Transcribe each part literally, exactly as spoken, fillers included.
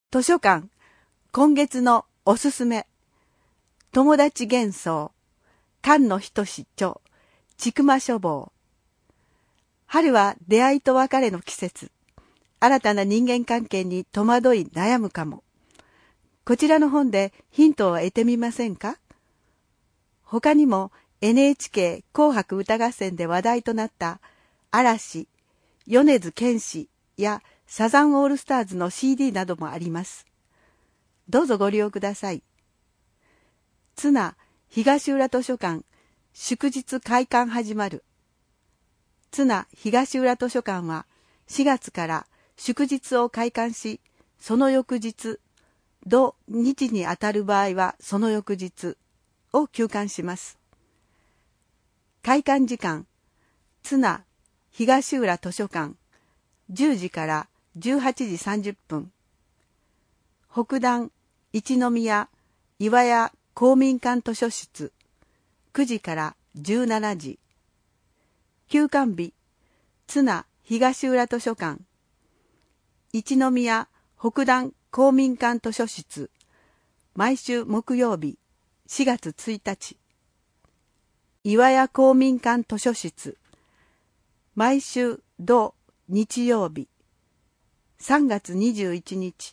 図書館、今月のおすすめ。友達幻想、菅野仁著、千曲書房。春は出会いと別れの季節。新たな人間関係に戸惑い悩むかも。こちらの本でヒントを得てみませんか？他にも エヌエイチケー 紅白歌合戦で話題となった嵐、米津玄師やサザンオールスターズの シーディー などもあります。どうぞご利用ください。津奈東浦図書館、祝日開館始まる。津奈東浦図書館はしがつから祝日を開館し、その翌日、土日にあたる場合はその翌日を休館します。開館時間、津奈東浦図書館、じゅうじからじゅうはちじさんじゅっぷん。北段一宮岩屋公民館図書室、くじからじゅうしちじ。休館日、津奈東浦図書館、一宮北段公民館図書室、毎週木曜日しがつついたち。岩屋公民館図書室、毎週土日曜日さんがつにじゅういちにち。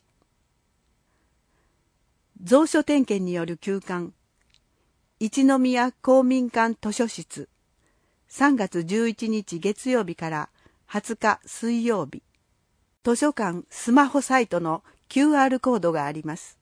蔵書点検による休館、一宮公民館図書室、さんがつじゅういちにち月曜日からはつか水曜日。図書館スマホサイトの キューアール コードがあります。